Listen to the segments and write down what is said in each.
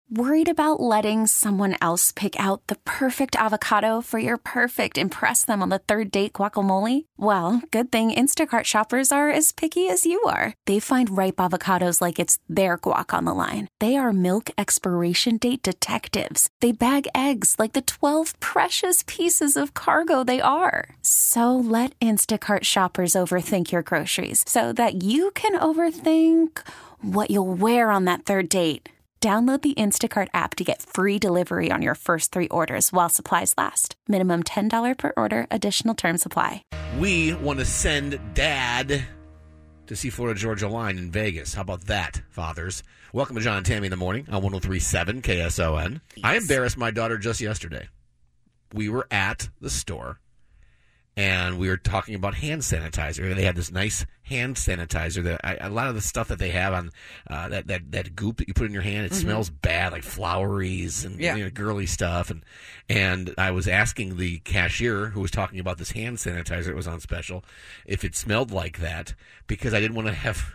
Worried about letting someone else pick out the perfect avocado for your perfect impress them on the third date guacamole? Well, good thing Instacart shoppers are as picky as you are. They find ripe avocados like it's their guac on the line. They are milk expiration date detectives. They bag eggs like the 12 precious pieces of cargo they are. So let Instacart shoppers overthink your groceries so that you can overthink what you'll wear on that third date. Download the Instacart app to get free delivery on your first 3 orders while supplies last. Minimum $10 per order. Additional terms apply. We want to send Dad to see Florida Georgia Line in Vegas. How about that, fathers? Welcome to John and Tammy in the morning on 103.7 KSON. Yes. I embarrassed my daughter just yesterday. We were at the store, and we were talking about hand sanitizer. They had this nice hand sanitizer that a lot of the stuff that they have on that goop that you put in your hand, it smells bad, like floweries and girly stuff. And I was asking the cashier who was talking about this hand sanitizer that was on special if it smelled like that, because I didn't want to have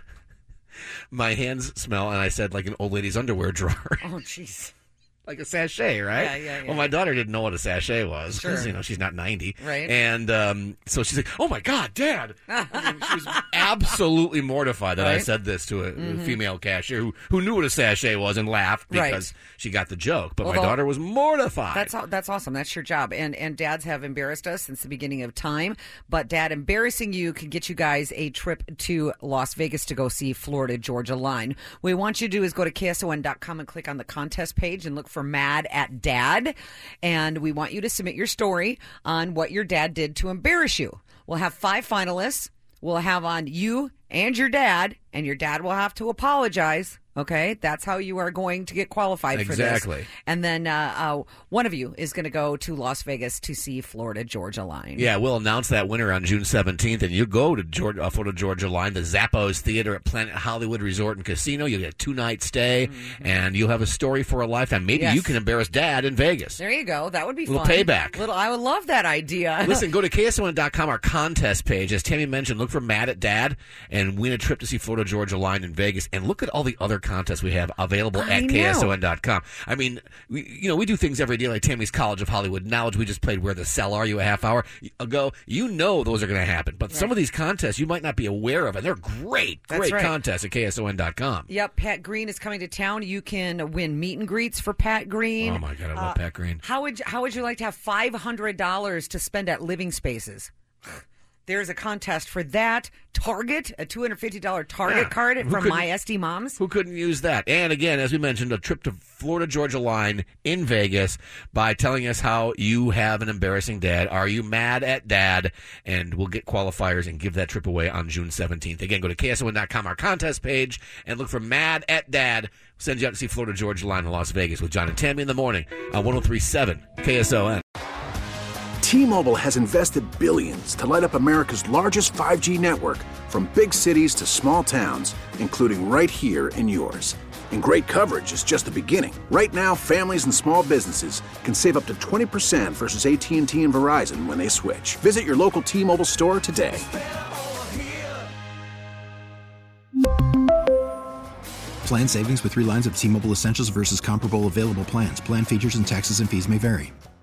my hands smell. And I said like an old lady's underwear drawer. Oh, jeez. Like a sachet, right? Yeah. Well, my daughter didn't know what a sachet was because, she's not 90. Right. And so she's like, oh, my God, Dad. I mean, she was absolutely mortified that I said this to a female cashier who knew what a sachet was and laughed because she got the joke. But my daughter was mortified. That's awesome. That's your job. And dads have embarrassed us since the beginning of time. But, Dad, embarrassing you could get you guys a trip to Las Vegas to go see Florida Georgia Line. What we want you to do is go to KSON.com and click on the contest page and look for Mad at Dad, and we want you to submit your story on what your dad did to embarrass you. We'll have 5 finalists. We'll have on you and your dad will have to apologize. Okay, that's how you are going to get qualified for this. Exactly. And then one of you is going to go to Las Vegas to see Florida Georgia Line. Yeah, we'll announce that winner on June 17th, and you go to Florida Georgia Line, the Zappos Theater at Planet Hollywood Resort and Casino. You'll get a 2-night stay, and you'll have a story for a lifetime. Maybe you can embarrass Dad in Vegas. There you go. That would be fun. Little payback. I would love that idea. Listen, go to KSON.com, our contest page. As Tammy mentioned, look for Mad at Dad and win a trip to see Florida Georgia Line in Vegas. And look at all the other contests we have available at KSON.com. I mean, we do things every day like Tammy's College of Hollywood Knowledge. We just played Where the Cell Are You a half hour ago. Those are going to happen. But some of these contests you might not be aware of, and they're great contests at KSON.com. Yep, Pat Green is coming to town. You can win meet and greets for Pat Green. Oh, my God, I love Pat Green. How would you like to have $500 to spend at Living Spaces? There's a contest for that. Target, a $250 Target card from My SD Moms. Who couldn't use that? And again, as we mentioned, a trip to Florida Georgia Line in Vegas by telling us how you have an embarrassing dad. Are you mad at Dad? And we'll get qualifiers and give that trip away on June 17th. Again, go to KSON.com, our contest page, and look for Mad at Dad. We'll send you out to see Florida Georgia Line in Las Vegas with John and Tammy in the morning on 103.7 KSON. T-Mobile has invested billions to light up America's largest 5G network, from big cities to small towns, including right here in yours. And great coverage is just the beginning. Right now, families and small businesses can save up to 20% versus AT&T and Verizon when they switch. Visit your local T-Mobile store today. Plan savings with 3 lines of T-Mobile Essentials versus comparable available plans. Plan features and taxes and fees may vary.